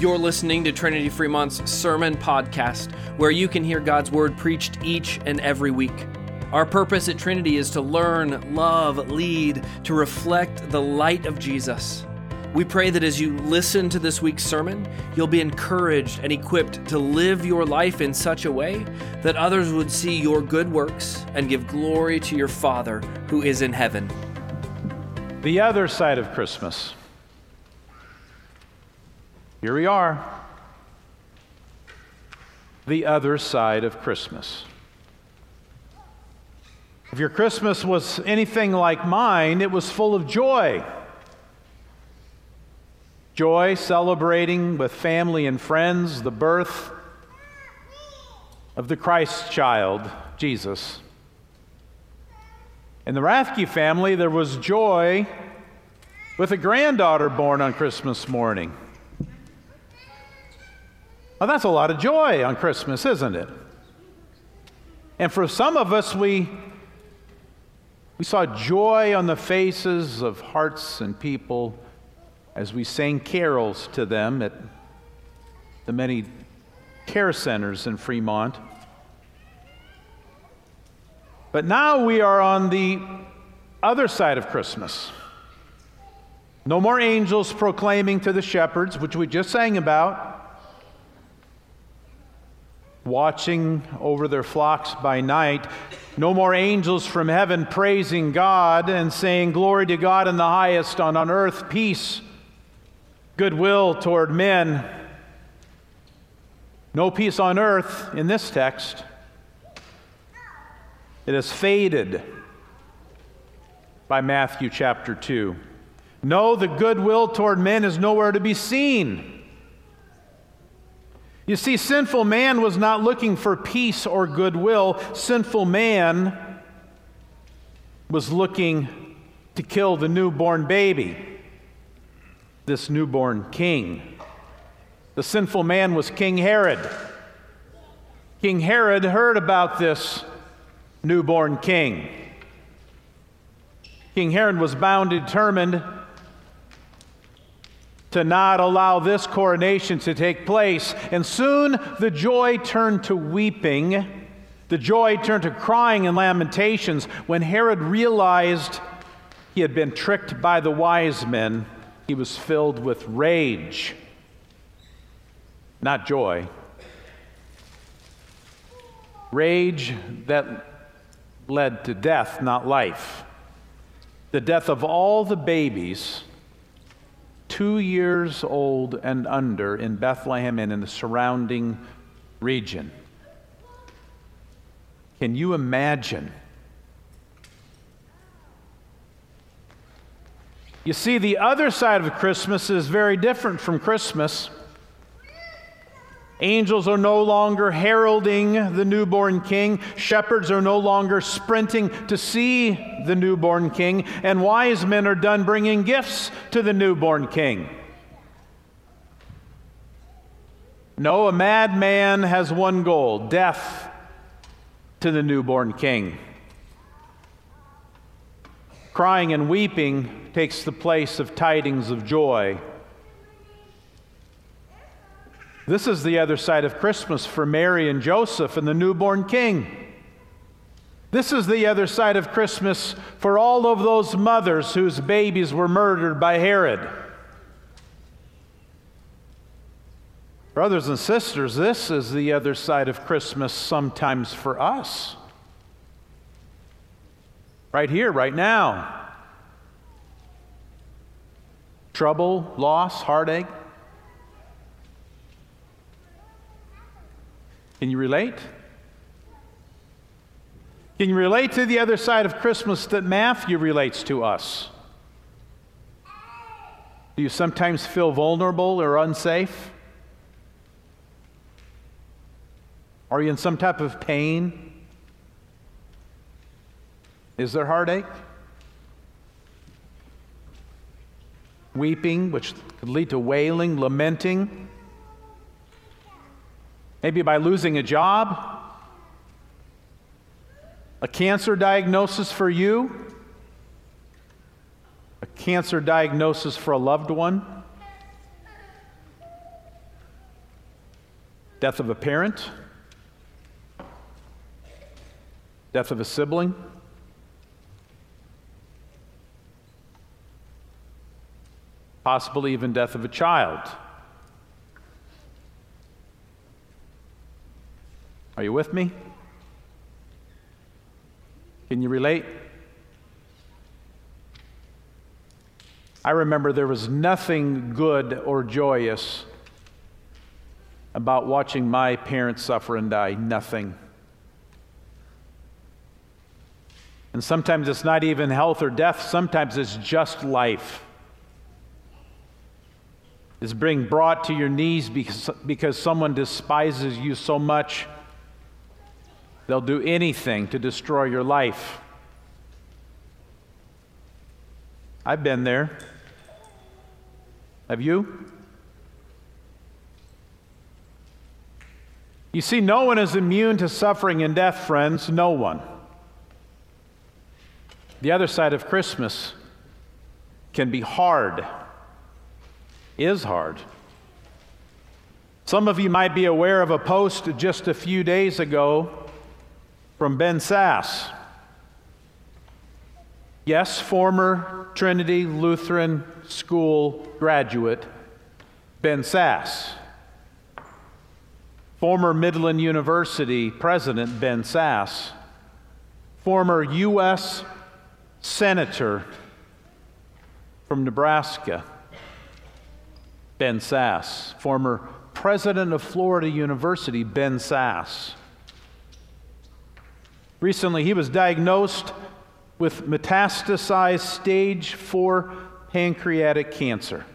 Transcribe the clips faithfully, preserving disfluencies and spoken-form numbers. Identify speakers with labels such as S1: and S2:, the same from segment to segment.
S1: You're listening to Trinity Fremont's Sermon Podcast, where you can hear God's Word preached each and every week. Our purpose at Trinity is to learn, love, lead, to reflect the light of Jesus. We pray that as you listen to this week's sermon, you'll be encouraged and equipped to live your life in such a way that others would see your good works and give glory to your Father who is in heaven.
S2: The other side of Christmas. Here we are. The other side of Christmas. If your Christmas was anything like mine, it was full of joy. Joy celebrating with family and friends the birth of the Christ child, Jesus. In the Rathke family, there was joy with a granddaughter born on Christmas morning. Well, that's a lot of joy on Christmas, isn't it? And for some of us, we, we saw joy on the faces of hearts and people as we sang carols to them at the many care centers in Fremont. But now we are on the other side of Christmas. No more angels proclaiming to the shepherds, which we just sang about, watching over their flocks by night. No more angels from heaven praising God and saying, "Glory to God in the highest, on, on earth peace, goodwill toward men." No peace on earth in this text. It has faded by Matthew chapter two. No, the goodwill toward men is nowhere to be seen. You see, sinful man was not looking for peace or goodwill. Sinful man was looking to kill the newborn baby, this newborn king. The sinful man was King Herod. King Herod heard about this newborn king. King Herod was bound and determined to not allow this coronation to take place. And soon the joy turned to weeping. The joy turned to crying and lamentations when Herod realized he had been tricked by the wise men. He was filled with rage, not joy. Rage that led to death, not life. The death of all the babies two years old and under in Bethlehem and in the surrounding region. Can you imagine? You see, the other side of Christmas is very different from Christmas. Angels are no longer heralding the newborn king. Shepherds are no longer sprinting to see the newborn king. And wise men are done bringing gifts to the newborn king. No, a madman has one goal: death to the newborn king. Crying and weeping takes the place of tidings of joy. This is the other side of Christmas for Mary and Joseph and the newborn king. This is the other side of Christmas for all of those mothers whose babies were murdered by Herod. Brothers and sisters, this is the other side of Christmas sometimes for us. Right here, right now. Trouble, loss, heartache. Can you relate? Can you relate to the other side of Christmas that Matthew relates to us? Do you sometimes feel vulnerable or unsafe? Are you in some type of pain? Is there heartache? Weeping, which could lead to wailing, lamenting? Maybe by losing a job, a cancer diagnosis for you, a cancer diagnosis for a loved one. Death of a parent, death of a sibling, possibly even death of a child. Are you with me? Can you relate? I remember there was nothing good or joyous about watching my parents suffer and die. Nothing. And sometimes it's not even health or death. Sometimes it's just life. It's being brought to your knees because, because someone despises you so much, they'll do anything to destroy your life. I've been there. Have you? You see, no one is immune to suffering and death, friends. No one. The other side of Christmas can be hard, is hard. Some of you might be aware of a post just a few days ago from Ben Sasse. Yes, former Trinity Lutheran School graduate Ben Sasse. Former Midland University President Ben Sasse. Former U S Senator from Nebraska Ben Sasse. Former President of Florida University Ben Sasse. Recently, he was diagnosed with metastasized stage four pancreatic cancer.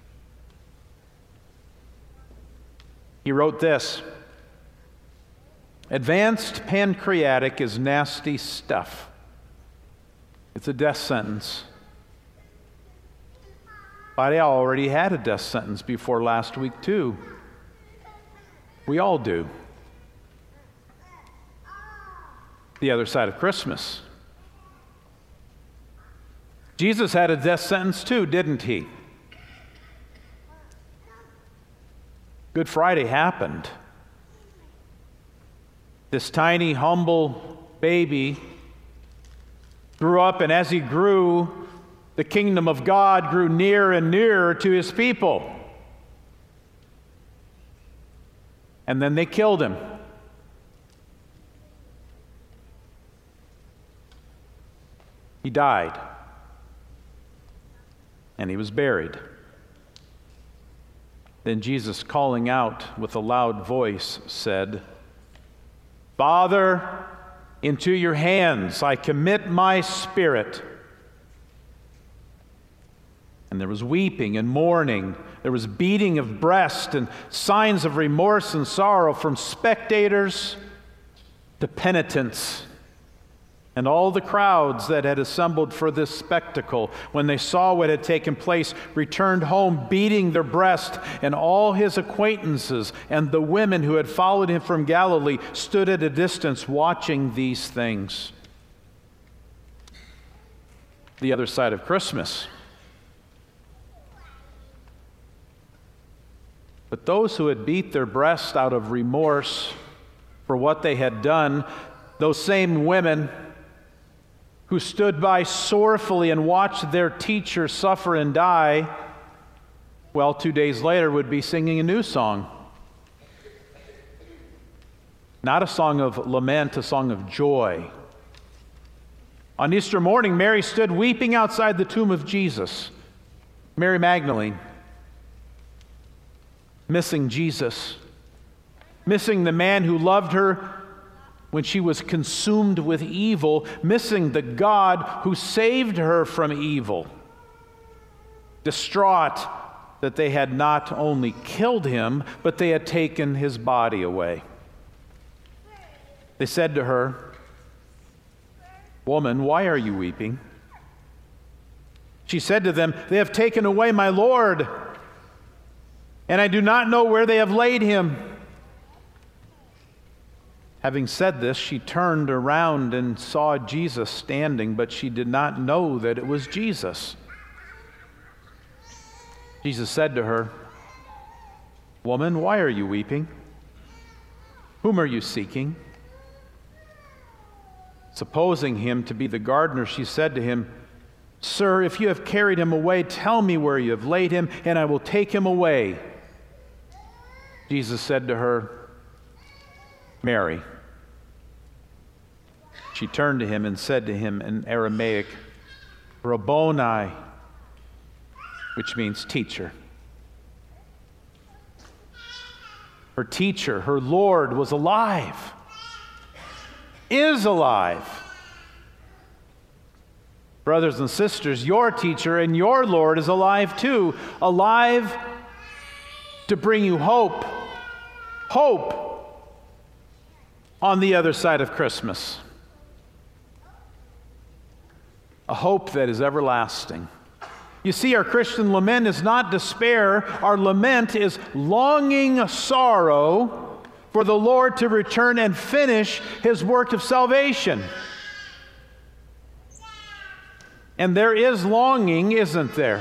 S2: He wrote this: "Advanced pancreatic is nasty stuff. It's a death sentence. But I already had a death sentence before last week, too. We all do." The other side of Christmas. Jesus had a death sentence too, didn't he? Good Friday happened. This tiny, humble baby grew up, and as he grew, the kingdom of God grew near and nearer to his people. And then they killed him. He died. And he was buried. Then Jesus, calling out with a loud voice, said, "Father, into your hands I commit my spirit." And there was weeping and mourning. There was beating of breast and signs of remorse and sorrow from spectators to penitents. And all the crowds that had assembled for this spectacle, when they saw what had taken place, returned home beating their breast. And all his acquaintances and the women who had followed him from Galilee stood at a distance watching these things. The other side of Christmas. But those who had beat their breast out of remorse for what they had done, those same women who stood by sorrowfully and watched their teacher suffer and die, well, two days later would be singing a new song. Not a song of lament, a song of joy. On Easter morning, Mary stood weeping outside the tomb of Jesus. Mary Magdalene, missing Jesus, missing the man who loved her when she was consumed with evil, missing the God who saved her from evil, distraught that they had not only killed him, but they had taken his body away. They said to her, "Woman, why are you weeping?" She said to them, "They have taken away my Lord, and I do not know where they have laid him." Having said this, she turned around and saw Jesus standing, but she did not know that it was Jesus. Jesus said to her, "Woman, why are you weeping? Whom are you seeking?" Supposing him to be the gardener, she said to him, "Sir, if you have carried him away, tell me where you have laid him, and I will take him away." Jesus said to her, "Mary." She turned to him and said to him in Aramaic, "Rabboni," which means teacher. Her teacher, her Lord, was alive, is alive. Brothers and sisters, your teacher and your Lord is alive too, alive to bring you hope, hope on the other side of Christmas, a hope that is everlasting. You see, our Christian lament is not despair. Our lament is longing sorrow for the Lord to return and finish His work of salvation. And there is longing, isn't there?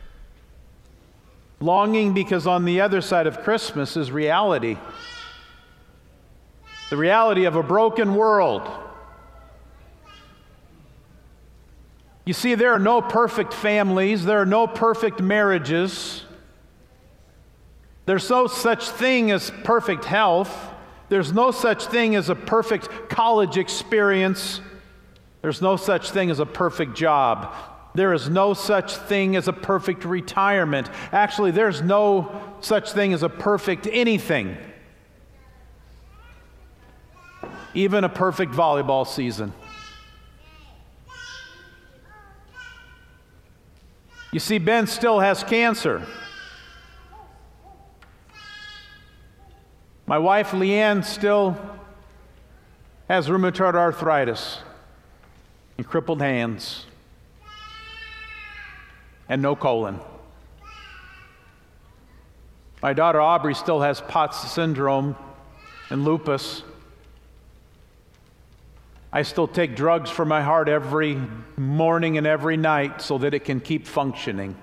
S2: Longing because on the other side of Christmas is reality. The reality of a broken world. You see, there are no perfect families. There are no perfect marriages. There's no such thing as perfect health. There's no such thing as a perfect college experience. There's no such thing as a perfect job. There is no such thing as a perfect retirement. Actually, there's no such thing as a perfect anything. Even a perfect volleyball season. You see, Ben still has cancer. My wife, Leanne, still has rheumatoid arthritis and crippled hands and no colon. My daughter, Aubrey, still has Pott's syndrome and lupus. I still take drugs for my heart every morning and every night so that it can keep functioning.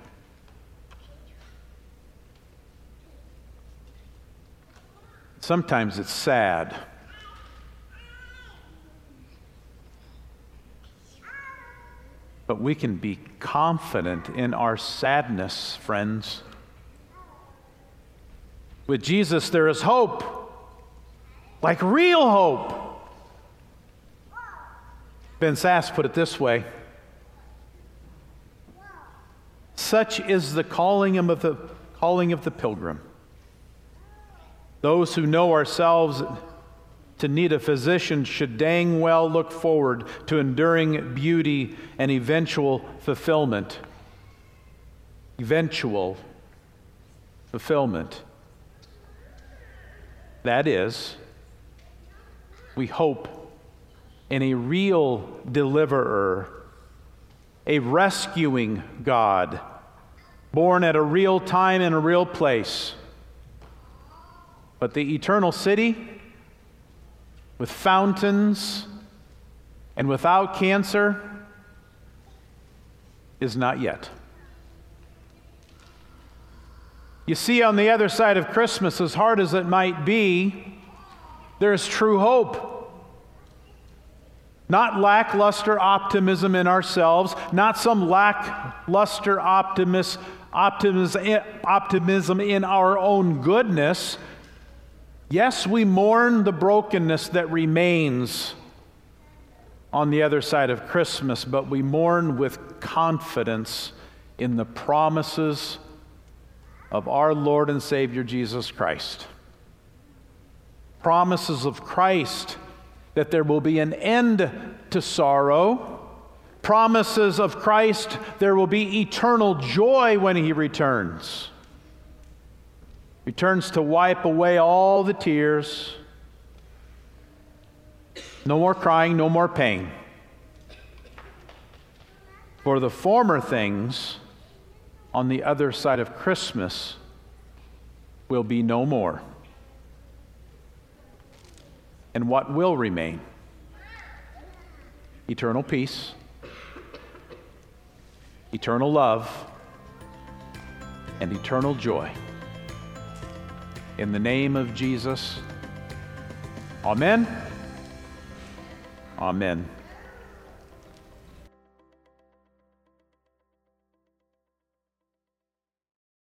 S2: Sometimes it's sad. But we can be confident in our sadness, friends. With Jesus, there is hope, like real hope. Ben Sass put it this way: such is the calling of the calling of the pilgrim. Those who know ourselves to need a physician should dang well look forward to enduring beauty and eventual fulfillment. Eventual fulfillment. That is, we hope in a real deliverer, a rescuing God, born at a real time in a real place. But the eternal city, with fountains and without cancer, is not yet. You see, on the other side of Christmas, as hard as it might be, there is true hope. Not lackluster optimism in ourselves, not some lackluster optimism, optimism, optimism in our own goodness. Yes, we mourn the brokenness that remains on the other side of Christmas, but we mourn with confidence in the promises of our Lord and Savior Jesus Christ. Promises of Christ that there will be an end to sorrow. Promises of Christ there will be eternal joy when He returns. Returns to wipe away all the tears. No more crying, no more pain. For the former things on the other side of Christmas will be no more. And what will remain? Eternal peace, eternal love, and eternal joy. In the name of Jesus, Amen. Amen.